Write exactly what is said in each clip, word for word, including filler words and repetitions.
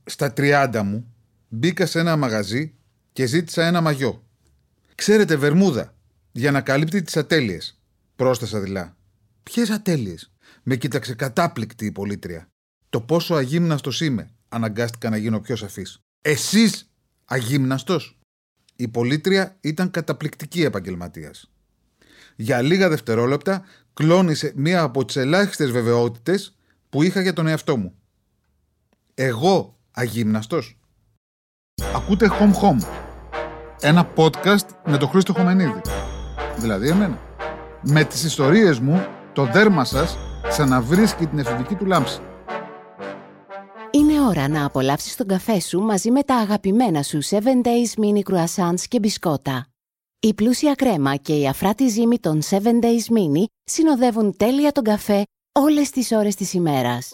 Στα τριάντα μου μπήκα σε ένα μαγαζί και ζήτησα ένα μαγιό. Ξέρετε, βερμούδα, για να καλύπτει τις ατέλειες, πρόσθεσα δειλά. Ποιες ατέλειες? Με κοίταξε κατάπληκτη η πολίτρια. Το πόσο αγύμναστος είμαι, αναγκάστηκα να γίνω πιο σαφής. Εσείς αγύμναστος? Η πολίτρια ήταν καταπληκτική επαγγελματίας. Για λίγα δευτερόλεπτα κλώνησε μία από τις ελάχιστες βεβαιότητες που είχα για τον εαυτό μου. Εγώ αγύμναστος? Ακούτε Home Home, ένα podcast με τον Χρήστο Χωμενίδη, δηλαδή εμένα. Με τις ιστορίες μου, το δέρμα σας ξαναβρίσκει την εφηβική του λάμψη. Είναι ώρα να απολαύσεις τον καφέ σου μαζί με τα αγαπημένα σου seven days mini croissants και μπισκότα. Η πλούσια κρέμα και η αφράτη ζύμη των seven days mini συνοδεύουν τέλεια τον καφέ όλες τις ώρες της ημέρας.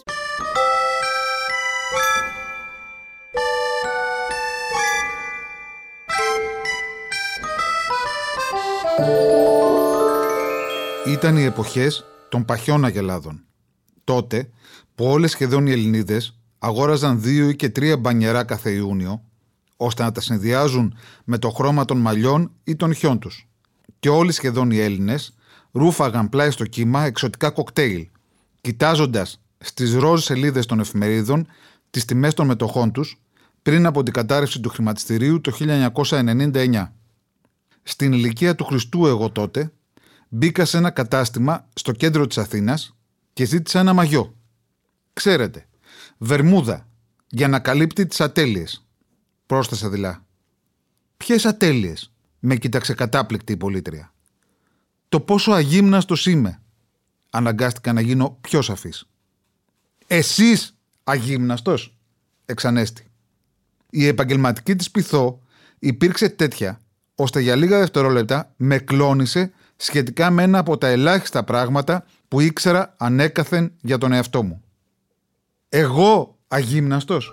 Ήταν οι εποχές των παχιών αγελάδων. Τότε που όλες σχεδόν οι Ελληνίδες αγόραζαν δύο ή και τρία μπανιερά κάθε Ιούνιο, ώστε να τα συνδυάζουν με το χρώμα των μαλλιών ή των χιών τους. Και όλοι σχεδόν οι Έλληνες ρούφαγαν πλάι στο κύμα εξωτικά κοκτέιλ, κοιτάζοντας στις ροζ σελίδες των εφημερίδων τις τιμές των μετοχών τους πριν από την κατάρρευση του χρηματιστηρίου το χίλια εννιακόσια ενενήντα εννιά. Στην ηλικία του Χριστού εγώ τότε μπήκα σε ένα κατάστημα στο κέντρο της Αθήνας και ζήτησα ένα μαγιό. Ξέρετε, βερμούδα, για να καλύπτει τις ατέλειες, πρόσθεσα δειλά. Ποιες ατέλειες? Με κοίταξε κατάπληκτη η πολίτρια. Το πόσο αγύμναστος είμαι, αναγκάστηκα να γίνω πιο σαφής. Εσείς αγύμναστος? Εξανέστη. Η επαγγελματική της πειθό υπήρξε τέτοια, ώστε για λίγα δευτερόλεπτα με κλώνησε σχετικά με ένα από τα ελάχιστα πράγματα που ήξερα ανέκαθεν για τον εαυτό μου. Εγώ αγύμναστος?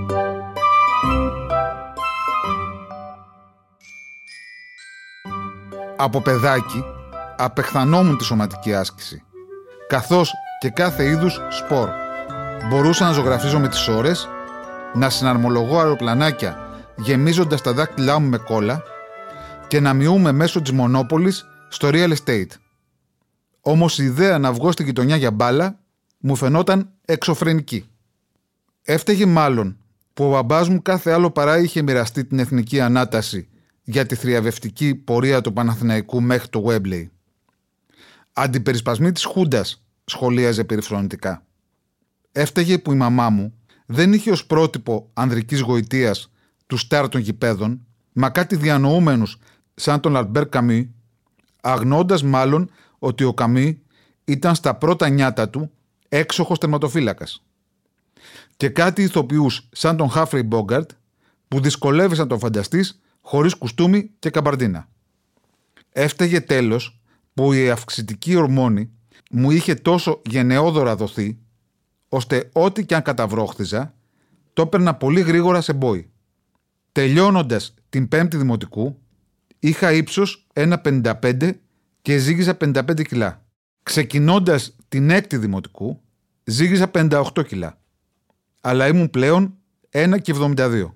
Από παιδάκι απεχθανόμουν τη σωματική άσκηση, καθώς και κάθε είδους σπορ. Μπορούσα να ζωγραφίζω με τις ώρες, να συναρμολογώ αεροπλανάκια γεμίζοντας τα δάχτυλά μου με κόλλα και να μειούμε μέσω της μονόπολης στο real estate. Όμως η ιδέα να βγω στη γειτονιά για μπάλα μου φαινόταν εξωφρενική. Έφταιγε μάλλον που ο μπαμπάς μου κάθε άλλο παρά είχε μοιραστεί την εθνική ανάταση για τη θριαβευτική πορεία του Παναθηναϊκού μέχρι το Wembley. Αντιπερισπασμοί της Χούντας, σχολίαζε περιφρονητικά. Έφταιγε που η μαμά μου δεν είχε ως πρότυπο ανδρικής γοητείας του στάρ των γηπέδων, μα κάτι διανοούμενους σαν τον Αλμπέρ Καμί, αγνώντας μάλλον ότι ο Καμί ήταν στα πρώτα νιάτα του έξοχος τερματοφύλακας. Και κάτι ηθοποιούς σαν τον Χάφρεϊ Μπόγκαρτ που δυσκολεύεσαι να τον φανταστείς χωρίς κουστούμι και καμπαρντίνα. Έφταιγε τέλος που η αυξητική ορμόνη μου είχε τόσο γενναιόδωρα δοθεί, ώστε ό,τι και αν καταβρόχθιζα, το έπαιρνα πολύ γρήγορα σε μπόι. Τελειώνοντας την πέμπτη δημοτικού, είχα ύψος ένα πενήντα πέντε και ζύγιζα πενήντα πέντε κιλά. Ξεκινώντας την έκτη δημοτικού, ζύγιζα πενήντα οκτώ κιλά. Αλλά ήμουν πλέον ένα και εβδομήντα δύο.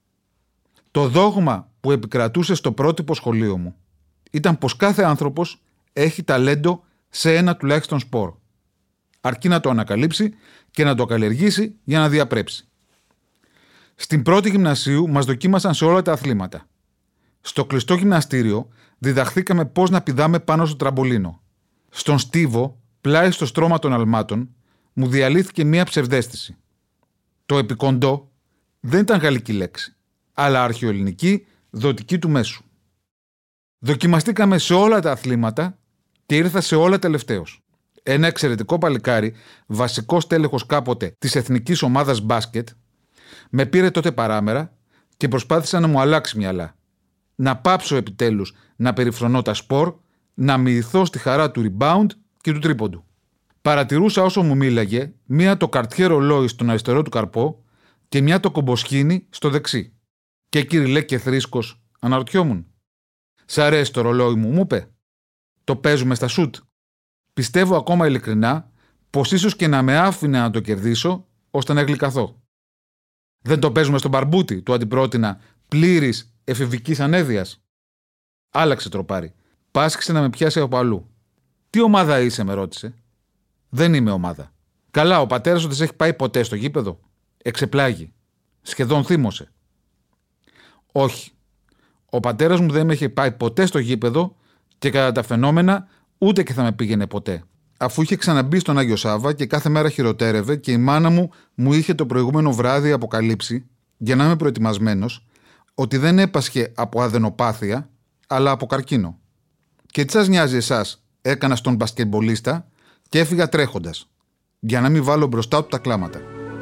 Το δόγμα που επικρατούσε στο πρότυπο σχολείο μου ήταν πως κάθε άνθρωπος έχει ταλέντο σε ένα τουλάχιστον σπορ. Αρκεί να το ανακαλύψει και να το καλλιεργήσει για να διαπρέψει. Στην πρώτη γυμνασίου μας δοκίμασαν σε όλα τα αθλήματα. Στο κλειστό γυμναστήριο διδαχθήκαμε πώς να πηδάμε πάνω στο τραμπολίνο. Στον στίβο, πλάι στο στρώμα των αλμάτων, μου διαλύθηκε μία ψευδαίσθηση. Το επικοντό δεν ήταν γαλλική λέξη, αλλά αρχαιοελληνική δοτική του μέσου. Δοκιμαστήκαμε σε όλα τα αθλήματα και ήρθα σε όλα τελευταίως. Ένα εξαιρετικό παλικάρι, βασικός τέλεχος κάποτε της εθνικής ομάδας μπάσκετ, με πήρε τότε παράμερα και προσπάθησε να μου αλλάξει μυαλά. Να πάψω επιτέλους να περιφρονώ τα σπορ, να μοιηθώ στη χαρά του rebound και του τρίποντου. Παρατηρούσα όσο μου μίλαγε μία το καρτιέ ρολόι στον αριστερό του καρπό και μία το κομποσχήνι στο δεξί. Και κυριλέ και θρήσκος, αναρωτιόμουν. «Σ' αρέσει το ρολόι μου», μου είπε. «Το παίζουμε στα σουτ». Πιστεύω ακόμα ειλικρινά πως ίσως και να με άφηνε να το κερδίσω ώστε να γλυκαθώ. Δεν το παίζουμε στον μπαρμπούτι, του αντιπρότεινα, πλήρης εφηβικής ανέδειας. Άλλαξε τροπάρι. Πάσχισε να με πιάσει από αλλού. Τι ομάδα είσαι, με ρώτησε. Δεν είμαι ομάδα. Καλά, ο πατέρας σου δεν σε έχει πάει ποτέ στο γήπεδο. Εξεπλάγει. Σχεδόν θύμωσε. Όχι. Ο πατέρας μου δεν με είχε πάει ποτέ στο γήπεδο και κατά τα φαινόμενα ούτε και θα με πήγαινε ποτέ. Αφού είχε ξαναμπεί στον Άγιο Σάββα και κάθε μέρα χειροτέρευε και η μάνα μου μου είχε το προηγούμενο βράδυ αποκαλύψει, για να είμαι προετοιμασμένος, ότι δεν έπασχε από αδενοπάθεια, αλλά από καρκίνο. Και τι σας νοιάζει εσάς, έκανα στον μπασκετμπολίστα και έφυγα τρέχοντας, για να μην βάλω μπροστά του τα κλάματα.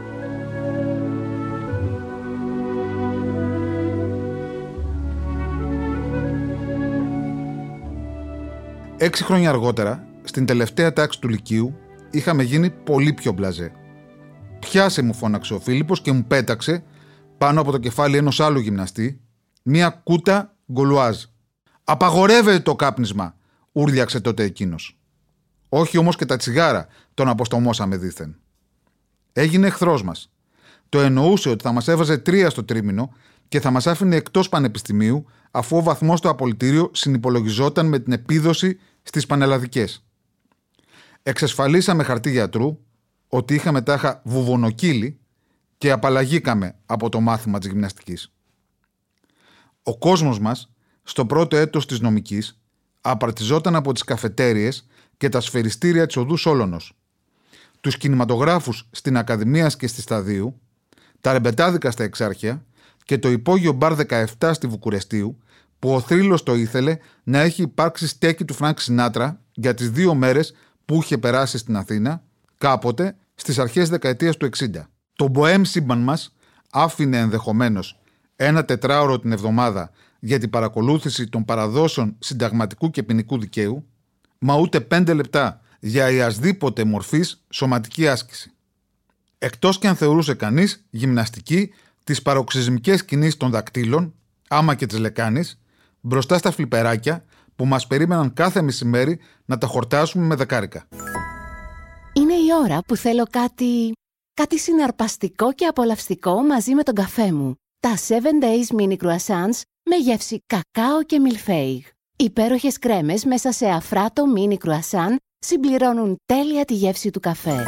Έξι χρόνια αργότερα, στην τελευταία τάξη του Λυκείου, είχαμε γίνει πολύ πιο μπλαζέ. «Πιάσε», μου φώναξε ο Φίλιππος και μου πέταξε πάνω από το κεφάλι ενός άλλου γυμναστή μία κούτα γκολουάζ. «Απαγορεύεται το κάπνισμα», ούρλιαξε τότε εκείνος. «Όχι όμως και τα τσιγάρα», τον αποστομώσαμε δήθεν. Έγινε εχθρός μας. Το εννοούσε ότι θα μας έβαζε τρία στο τρίμηνο και θα μας άφηνε εκτός πανεπιστημίου, αφού ο βαθμός στο απολυτήριο συνυπολογιζόταν με την επίδοση στις πανελλαδικές. Εξασφαλίσαμε χαρτί γιατρού ότι είχαμε τάχα βουβονοκύλι και απαλλαγήκαμε από το μάθημα της γυμναστικής. Ο κόσμος μας, στο πρώτο έτος της νομικής, απαρτιζόταν από τις καφετέριες και τα σφαιριστήρια της οδού Σόλωνος, τους κινηματογράφους στην Ακαδημίας και στη Σταδίου, τα ρεμπετάδικα στα Εξάρχεια και το υπόγειο μπαρ δεκαεπτά στη Βουκουρεστίου, που ο θρύλος το ήθελε να έχει υπάρξει στέκι του Φρανκ Σινάτρα για τις δύο μέρες που είχε περάσει στην Αθήνα, κάποτε στις αρχές δεκαετίας του εξήντα. Το μποέμ σύμπαν μας άφηνε ενδεχομένως ένα τετράωρο την εβδομάδα για την παρακολούθηση των παραδόσεων συνταγματικού και ποινικού δικαίου, μα ούτε πέντε λεπτά για ιασδήποτε μορφής σωματική άσκηση. Εκτός και αν θεωρούσε κανείς γυμναστική τις παροξυσμικές κινήσεις των δακτύλων, άμα και της λεκάνης, μπροστά στα φλιπεράκια που μας περίμεναν κάθε μεσημέρι να τα χορτάσουμε με δεκάρικα. Είναι η ώρα που θέλω κάτι... κάτι συναρπαστικό και απολαυστικό μαζί με τον καφέ μου. Τα seven days mini croissants με γεύση κακάο και μιλφέιγ. Υπέροχες κρέμες μέσα σε αφράτο mini croissant συμπληρώνουν τέλεια τη γεύση του καφέ.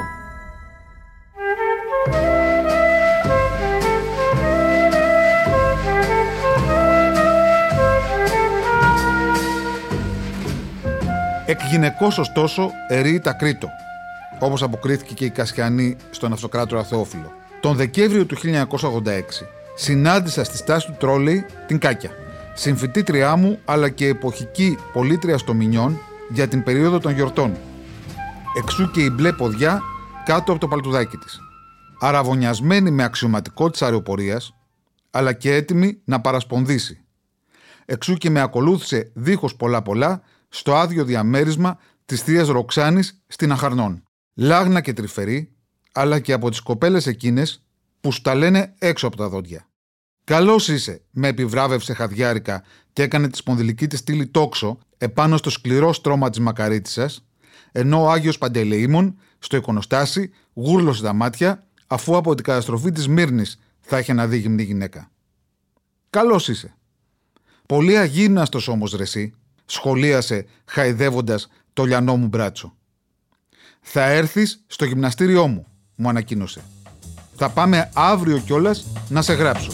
Εκ γυναικός ωστόσο ερεεί τα κρήτο, όπως αποκρίθηκε και η Κασιανή στον αυτοκράτορα Θεόφιλο. Τον Δεκέμβριο του χίλια εννιακόσια ογδόντα έξι συνάντησα στη στάση του τρόλεϊ την Κάκια, συμφοιτήτριά μου αλλά και εποχική πολίτρια στο Μινιόν για την περίοδο των γιορτών. Εξού και η μπλε ποδιά κάτω από το παλτουδάκι της. Αραβωνιασμένη με αξιωματικό της αεροπορίας, αλλά και έτοιμη να παρασπονδίσει. Εξού και με ακολούθησε δίχως πολλά πολλά στο άδειο διαμέρισμα της θείας Ροξάνης στην Αχαρνών. Λάγνα και τρυφερή, αλλά και από τις κοπέλες εκείνες που σου τα λένε έξω από τα δόντια. «Καλώς είσαι», με επιβράβευσε χαδιάρικα και έκανε τη σπονδυλική της στήλη τόξο επάνω στο σκληρό στρώμα της μακαρίτισσας, ενώ ο Άγιος Παντελεήμων στο εικονοστάσι γούρλωσε τα μάτια, αφού από την καταστροφή της Μύρνης θα είχε να δει γυμνή γυναίκα. «Καλώς είσαι». «Πολύ αγύμναστος όμως ρε εσύ», σχολίασε χαϊδεύοντας το λιανό μου μπράτσο. «Θα έρθεις στο γυμναστήριό μου», μου ανακοίνωσε. «Θα πάμε αύριο κιόλας να σε γράψω».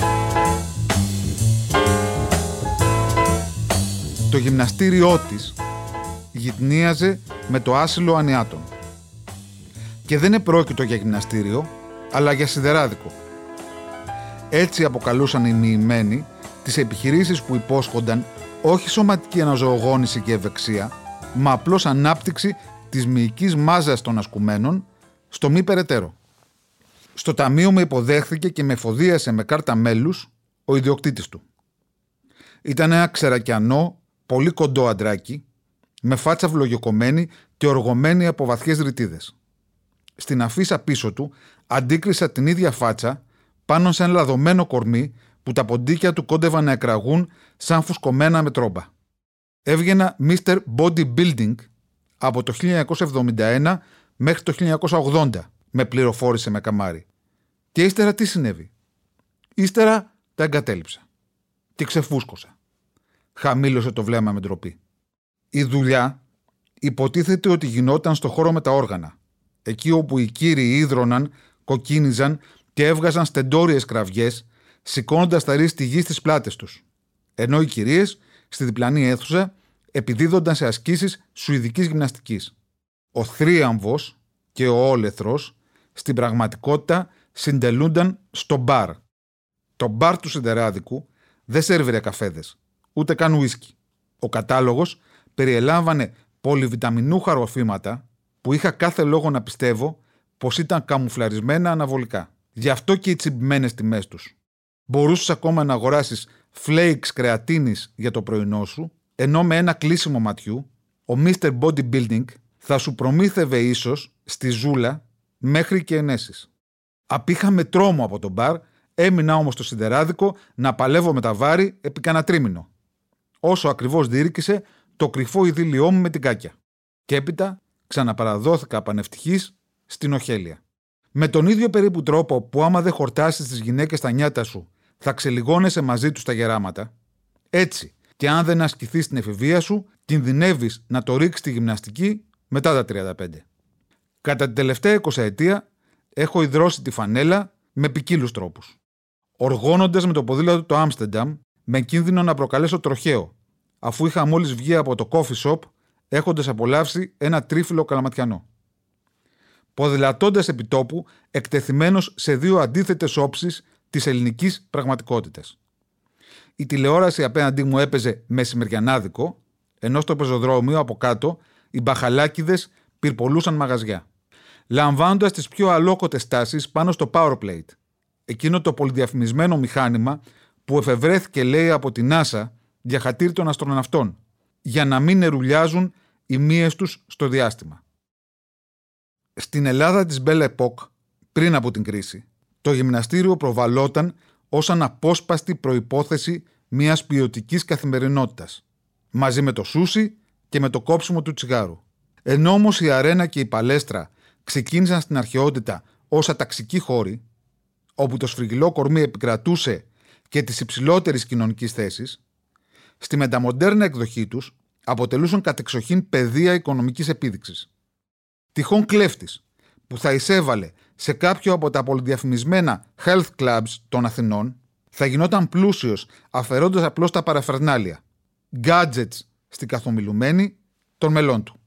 Το γυμναστήριό της γυτνίαζε με το άσυλο Ανιάτων. Και δεν επρόκειτο για γυμναστήριο, αλλά για σιδεράδικο. Έτσι αποκαλούσαν οι μοιημένοι τις επιχειρήσεις που υπόσχονταν όχι σωματική αναζωογόνηση και ευεξία, μα απλώς ανάπτυξη της μυϊκής μάζας των ασκουμένων στο μη περαιτέρω. Στο ταμείο με υποδέχθηκε και με εφοδίασε με κάρτα μέλους ο ιδιοκτήτης του. Ήταν ένα ξερακιανό, πολύ κοντό αντράκι, με φάτσα βλογιοκομμένη και οργωμένη από βαθιές ρητίδες. Στην αφίσα πίσω του αντίκρισα την ίδια φάτσα πάνω σε ένα λαδωμένο κορμί που τα ποντίκια του κόντευαν να εκραγούν σαν φουσκωμένα με τρόμπα. Έβγαινα μίστερ Bodybuilding από το χίλια εννιακόσια εβδομήντα ένα μέχρι το χίλια εννιακόσια ογδόντα, με πληροφόρησε με καμάρι. Και ύστερα τι συνέβη? Ύστερα τα εγκατέλειψα και ξεφούσκωσα. Χαμήλωσε το βλέμμα με ντροπή. Η δουλειά υποτίθεται ότι γινόταν στο χώρο με τα όργανα, εκεί όπου οι κύριοι ίδρωναν, κοκκίνιζαν και έβγαζαν στεντόριες κραυγές, σηκώνοντας τα ρί στη γη στις πλάτες τους, ενώ οι κυρίες στη διπλανή αίθουσα επιδίδονταν σε ασκήσεις σουηδικής γυμναστικής. Ο θρίαμβος και ο όλεθρος στην πραγματικότητα συντελούνταν στο μπαρ. Το μπαρ του Σιδεράδικου δεν σέρβιρε καφέδες, ούτε καν ουίσκι. Ο κατάλογος περιελάμβανε πολυβιταμινούχα ροφήματα που είχα κάθε λόγο να πιστεύω πως ήταν καμουφλαρισμένα αναβολικά. Γι' αυτό και οι τσιμπημένες τιμές τους. Μπορούσες ακόμα να αγοράσεις flakes κρεατίνης για το πρωινό σου, ενώ με ένα κλείσιμο ματιού ο μίστερ Bodybuilding θα σου προμήθευε ίσως στη ζούλα μέχρι και ενέσεις. Απήχαμε τρόμο από τον μπαρ, έμεινα όμως στο Σιδεράδικο να παλεύω με τα βάρη επί κανένα τρίμηνο. Όσο ακριβώς διήρκησε το κρυφό ειδήλιό μου με την Κάκια. Και έπειτα ξαναπαραδόθηκα πανευτυχής στην Οχέλια. Με τον ίδιο περίπου τρόπο που άμα δεν χορτάσεις τις γυναίκες τα νιάτα σου, θα ξελιγώνεσαι μαζί τους τα γεράματα, έτσι και αν δεν ασκηθείς την εφηβεία σου, κινδυνεύεις να το ρίξεις τη γυμναστική μετά τα τριάντα πέντε. Κατά την τελευταία εικοσαετία έχω ιδρώσει τη φανέλα με ποικίλους τρόπους. Οργώνοντας με το ποδήλατο το Άμστερνταμ, με κίνδυνο να προκαλέσω τροχαίο, αφού είχα μόλις βγει από το coffee shop έχοντας απολαύσει ένα τρίφυλλο καλαματιανό. Ποδηλατώντας επί τόπου, εκτεθειμένος σε δύο αντίθετες όψεις της ελληνικής πραγματικότητας. Η τηλεόραση απέναντί μου έπαιζε μεσημεριανάδικο, ενώ στο πεζοδρόμιο από κάτω οι μπαχαλάκιδες πυρπολούσαν μαγαζιά. Λαμβάνοντας τις πιο αλόκοτες τάσεις πάνω στο Powerplate, εκείνο το πολυδιαφημισμένο μηχάνημα που εφευρέθηκε, λέει, από την NASA για χατήρι των αστροναυτών, για να μην ερουλιάζουν οι μύες τους στο διάστημα. Στην Ελλάδα της Belle Époque, πριν από την κρίση, το γυμναστήριο προβαλόταν ως αναπόσπαστη προϋπόθεση μιας ποιοτικής καθημερινότητας, μαζί με το σούσι και με το κόψιμο του τσιγάρου. Ενώ όμως η αρένα και η παλέστρα ξεκίνησαν στην αρχαιότητα ως αταξικοί χώροι, όπου το σφριγγυλό κορμί επικρατούσε και της υψηλότερης κοινωνικής θέσης, στη μεταμοντέρνα εκδοχή τους αποτελούσαν κατεξοχήν πεδία οικονομικής επίδειξης. Τυχόν κλέφτης που θα εισέβαλε σε κάποιο από τα πολυδιαφημισμένα health clubs των Αθηνών θα γινόταν πλούσιος αφαιρώντας απλώς τα παραφερνάλια, gadgets στην καθομιλουμένη των μελών του.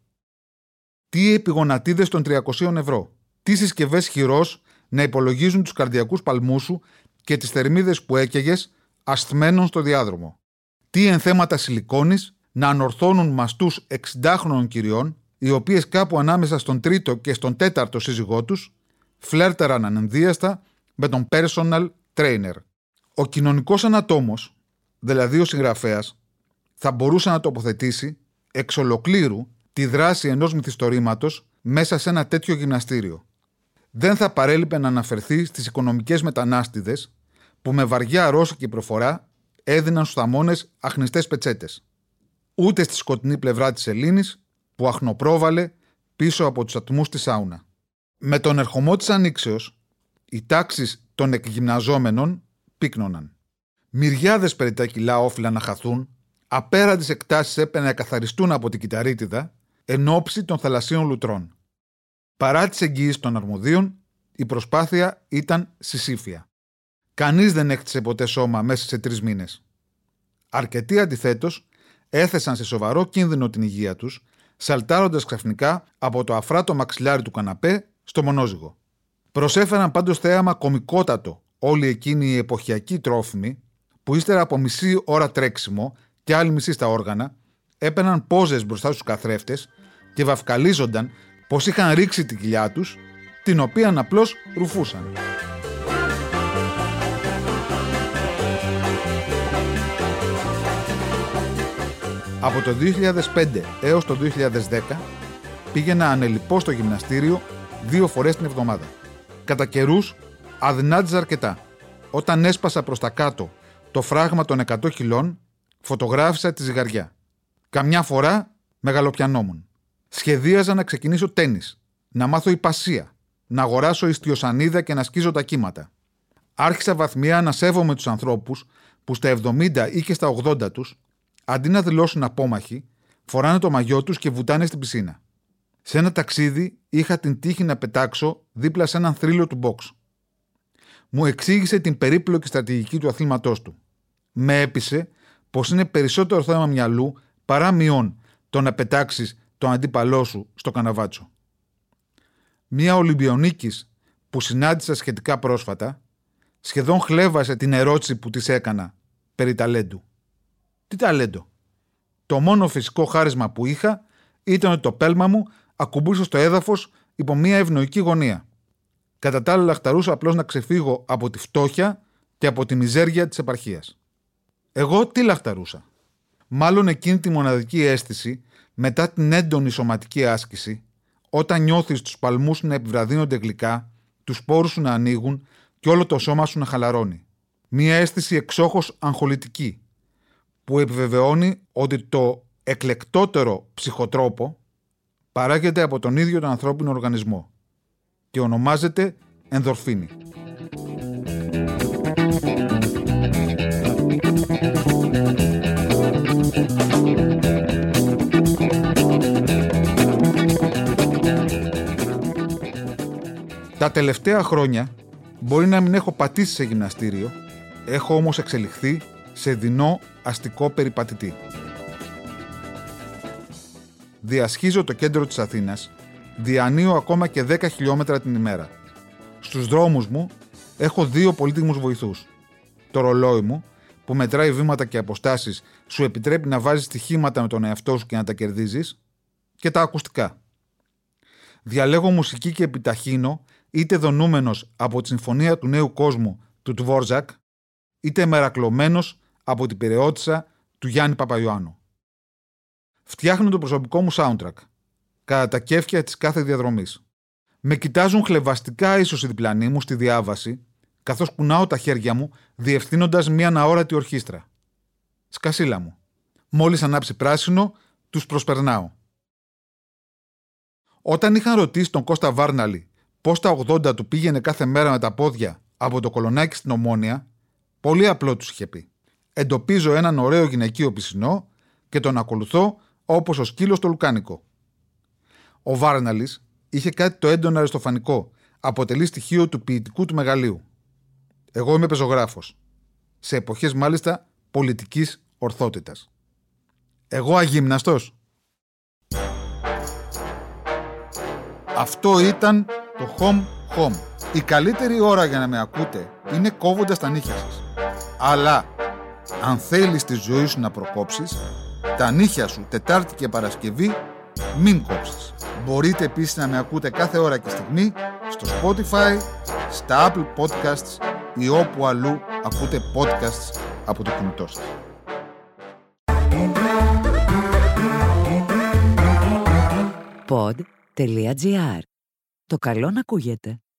Τι επιγονατίδες των τριακοσίων ευρώ, τι συσκευές χειρός να υπολογίζουν τους καρδιακούς παλμούς σου και τις θερμίδες που έκαιγες ασθμένων στο διάδρομο. Τι ενθέματα σιλικόνης να ανορθώνουν μαστούς εξηντάχρονων κυριών, οι οποίες κάπου ανάμεσα στον τρίτο και στον τέταρτο σύζυγό τους φλέρτεραν ανενδίαστα με τον personal trainer. Ο κοινωνικός ανατόμος, δηλαδή ο συγγραφέας, θα μπορούσε να τοποθετήσει εξ ολοκλήρου τη δράση ενός μυθιστορήματος μέσα σε ένα τέτοιο γυμναστήριο. Δεν θα παρέλειπε να αναφερθεί στις οικονομικές μετανάστηδες που με βαριά ρώσικη προφορά έδιναν στους θαμώνες αχνιστές πετσέτες. Ούτε στη σκοτεινή πλευρά της Ελλήνης που αχνοπρόβαλε πίσω από τους ατμούς της σάουνα. Με τον ερχομό της ανοίξεως, οι τάξεις των εκγυμναζόμενων πύκνωναν. Μυριάδες περί τα κιλά όφυλαν να χαθούν, απέραντες εκτάσεις έπαιρνε να καθαριστούν από την κυταρίτιδα εν ώψη των θαλασσίων λουτρών. Παρά τις εγγυήσεις των αρμοδίων, η προσπάθεια ήταν συσύφια. Κανείς δεν έκτισε ποτέ σώμα μέσα σε τρεις μήνες. Αρκετοί αντιθέτως έθεσαν σε σοβαρό κίνδυνο την υγεία τους, σαλτάροντας ξαφνικά από το αφράτο μαξιλάρι του καναπέ στο μονόζυγο. Προσέφεραν πάντως θέαμα κωμικότατο όλοι εκείνοι οι εποχιακοί τρόφιμοι που ύστερα από μισή ώρα τρέξιμο και άλλη μισή στα όργανα έπαιρναν πόζες μπροστά στους καθρέφτες και βαφκαλίζονταν πως είχαν ρίξει την κοιλιά τους, την οποία απλώς ρουφούσαν. Από το δύο χιλιάδες πέντε έως το δύο χιλιάδες δέκα πήγαινα ανελιπώς στο γυμναστήριο δύο φορές την εβδομάδα. Κατά καιρούς αδυνάτιζα αρκετά. Όταν έσπασα προς τα κάτω το φράγμα των εκατό κιλών, φωτογράφησα τη ζυγαριά. Καμιά φορά μεγαλοπιανόμουν. Σχεδίαζα να ξεκινήσω τένις, να μάθω υπασία, να αγοράσω ιστιοσανίδα και να σκίζω τα κύματα. Άρχισα βαθμία να σέβομαι τους ανθρώπους που στα εβδομήντα ή και στα ογδόντα τους, αντί να δηλώσουν απόμαχοι, φοράνε το μαγιό τους και βουτάνε στην πισίνα. Σε ένα ταξίδι είχα την τύχη να πετάξω δίπλα σε έναν θρύλο του box. Μου εξήγησε την περίπλοκη στρατηγική του αθλήματός του. Με έπεισε πως είναι περισσότερο θέμα μυαλού παρά μειών το να πετάξεις τον αντίπαλό σου στο καναβάτσο. Μία Ολυμπιονίκης που συνάντησα σχετικά πρόσφατα σχεδόν χλέβασε την ερώτηση που της έκανα περί ταλέντου. Τι ταλέντο? Το μόνο φυσικό χάρισμα που είχα ήταν ότι το πέλμα μου ακουμπούσε στο έδαφος υπό μία ευνοϊκή γωνία. Κατά τα άλλα λαχταρούσα απλώς να ξεφύγω από τη φτώχεια και από τη μιζέρια της επαρχίας. Εγώ τι λαχταρούσα? Μάλλον εκείνη τη μοναδική αίσθηση μετά την έντονη σωματική άσκηση, όταν νιώθεις τους παλμούς σου να επιβραδύνονται γλυκά, τους πόρους σου να ανοίγουν και όλο το σώμα σου να χαλαρώνει. Μία αίσθηση εξόχως αγχολητική, που επιβεβαιώνει ότι το εκλεκτότερο ψυχοτρόπο παράγεται από τον ίδιο τον ανθρώπινο οργανισμό και ονομάζεται ενδορφίνη. Τα τελευταία χρόνια μπορεί να μην έχω πατήσει σε γυμναστήριο, έχω όμως εξελιχθεί σε δεινό αστικό περιπατητή. Διασχίζω το κέντρο της Αθήνας, διανύω ακόμα και δέκα χιλιόμετρα την ημέρα. Στους δρόμους μου έχω δύο πολύτιμους βοηθούς. Το ρολόι μου, που μετράει βήματα και αποστάσεις, σου επιτρέπει να βάζεις στοιχήματα με τον εαυτό σου και να τα κερδίζεις, και τα ακουστικά. Διαλέγω μουσική και επιταχύνω, είτε δονούμενος από τη Συμφωνία του Νέου Κόσμου του Τβόρζακ, είτε μερακλωμένος από την Πειραιώτισσα του Γιάννη Παπαϊωάννου. Φτιάχνω το προσωπικό μου soundtrack, κατά τα κέφια της κάθε διαδρομής. Με κοιτάζουν χλευαστικά ίσως οι διπλανοί μου στη διάβαση, καθώς κουνάω τα χέρια μου διευθύνοντας μια αναόρατη ορχήστρα. Σκασίλα μου. Μόλις ανάψει πράσινο, τους προσπερνάω. Όταν είχαν ρωτήσει τον Κώστα Βάρναλη πώς τα ογδόντα του πήγαινε κάθε μέρα με τα πόδια από το Κολονάκι στην Ομόνια, πολύ απλό τους είχε πει. Εντοπίζω έναν ωραίο γυναικείο πισινό και τον ακολουθώ όπως ο σκύλος το λουκάνικο. Ο Βάρναλης είχε κάτι το έντονα αριστοφανικό, αποτελεί στοιχείο του ποιητικού του μεγαλείου. Εγώ είμαι πεζογράφος, σε εποχές μάλιστα πολιτικής ορθότητας. Εγώ αγύμναστος. Αυτό ήταν το Home Home. Η καλύτερη ώρα για να με ακούτε είναι κόβοντας τα νύχια σας. Αλλά, αν θέλεις τη ζωή σου να προκόψεις, τα νύχια σου Τετάρτη και Παρασκευή μην κόψεις. Μπορείτε επίσης να με ακούτε κάθε ώρα και στιγμή στο Spotify, στα Apple Podcasts ή όπου αλλού ακούτε podcasts από το κινητό σας. pod τελεία gr. Το καλό να ακούγεται.